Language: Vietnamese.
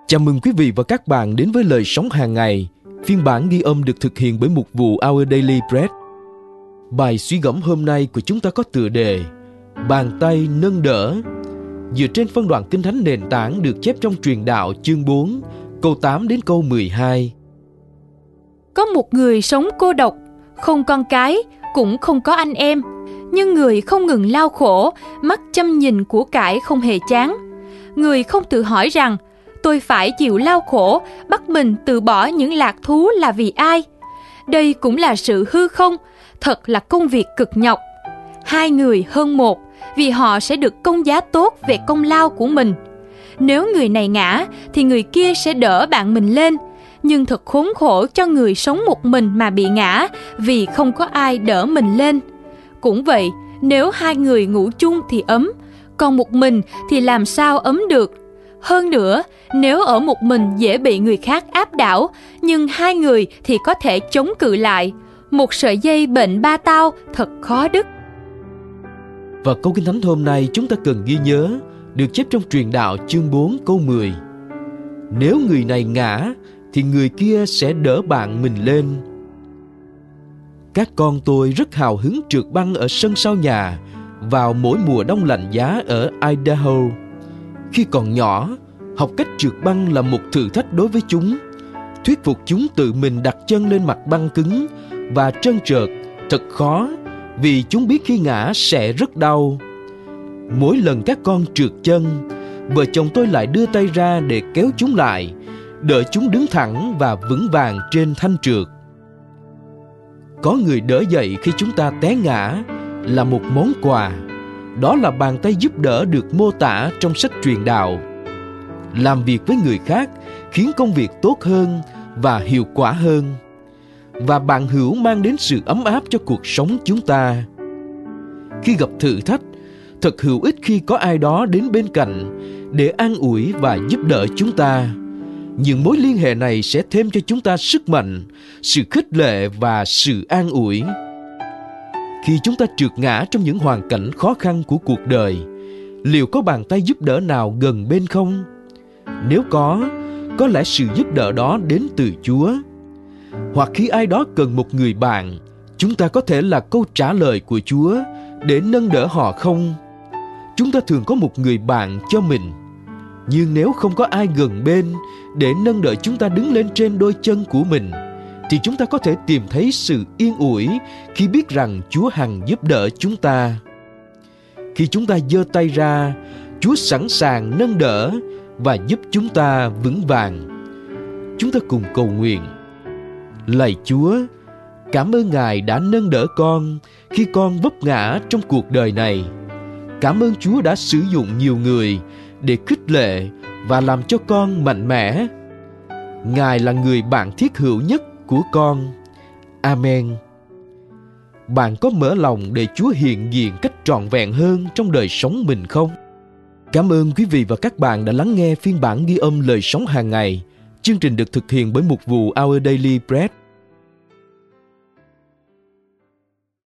Chào mừng quý vị và các bạn đến với Lời Sống Hàng Ngày. Phiên bản ghi âm được thực hiện bởi mục vụ Our Daily Bread. Bài suy gẫm hôm nay của chúng ta có tựa đề Bàn tay nâng đỡ, dựa trên phân đoạn Kinh Thánh nền tảng được chép trong Truyền Đạo chương 4, câu 8 đến câu 12. Có một người sống cô độc, không con cái, cũng không có anh em, nhưng người không ngừng lao khổ, mắt chăm nhìn của cải không hề chán. Người không tự hỏi rằng, tôi phải chịu lao khổ, bắt mình từ bỏ những lạc thú là vì ai? Đây cũng là sự hư không, thật là công việc cực nhọc. Hai người hơn một, vì họ sẽ được công giá tốt về công lao của mình. Nếu người này ngã, thì người kia sẽ đỡ bạn mình lên. Nhưng thật khốn khổ cho người sống một mình mà bị ngã, vì không có ai đỡ mình lên. Cũng vậy, nếu hai người ngủ chung thì ấm, còn một mình thì làm sao ấm được? Hơn nữa, nếu ở một mình dễ bị người khác áp đảo, nhưng hai người thì có thể chống cự lại. Một sợi dây bệnh ba tao thật khó đứt. Và câu Kinh Thánh hôm nay chúng ta cần ghi nhớ, được chép trong Truyền Đạo chương 4 câu 10. Nếu người này ngã, thì người kia sẽ đỡ bạn mình lên. Các con tôi rất hào hứng trượt băng ở sân sau nhà vào mỗi mùa đông lạnh giá ở Idaho. Khi còn nhỏ, học cách trượt băng là một thử thách đối với chúng. Thuyết phục chúng tự mình đặt chân lên mặt băng cứng và trơn trượt thật khó, vì chúng biết khi ngã sẽ rất đau. Mỗi lần các con trượt chân, vợ chồng tôi lại đưa tay ra để kéo chúng lại, đợi chúng đứng thẳng và vững vàng trên thanh trượt. Có người đỡ dậy khi chúng ta té ngã là một món quà. Đó là bàn tay giúp đỡ được mô tả trong sách Truyền Đạo. Làm việc với người khác khiến công việc tốt hơn và hiệu quả hơn. Và bạn hữu mang đến sự ấm áp cho cuộc sống chúng ta. Khi gặp thử thách, thật hữu ích khi có ai đó đến bên cạnh để an ủi và giúp đỡ chúng ta. Những mối liên hệ này sẽ thêm cho chúng ta sức mạnh, sự khích lệ và sự an ủi. Khi chúng ta trượt ngã trong những hoàn cảnh khó khăn của cuộc đời, liệu có bàn tay giúp đỡ nào gần bên không? Nếu có lẽ sự giúp đỡ đó đến từ Chúa. Hoặc khi ai đó cần một người bạn, chúng ta có thể là câu trả lời của Chúa để nâng đỡ họ không? Chúng ta thường có một người bạn cho mình. Nhưng nếu không có ai gần bên để nâng đỡ chúng ta đứng lên trên đôi chân của mình, thì chúng ta có thể tìm thấy sự yên ủi khi biết rằng Chúa hằng giúp đỡ chúng ta. Khi chúng ta giơ tay ra, Chúa sẵn sàng nâng đỡ và giúp chúng ta vững vàng. Chúng ta cùng cầu nguyện. Lạy Chúa, cảm ơn Ngài đã nâng đỡ con khi con vấp ngã trong cuộc đời này. Cảm ơn Chúa đã sử dụng nhiều người để khích lệ và làm cho con mạnh mẽ. Ngài là người bạn thiết hữu nhất của con. Amen. Bạn có mở lòng để Chúa hiện diện cách trọn vẹn hơn trong đời sống mình không? Cảm ơn quý vị và các bạn đã lắng nghe phiên bản ghi âm Lời Sống Hàng Ngày. Chương trình được thực hiện bởi mục vụ Our Daily Bread.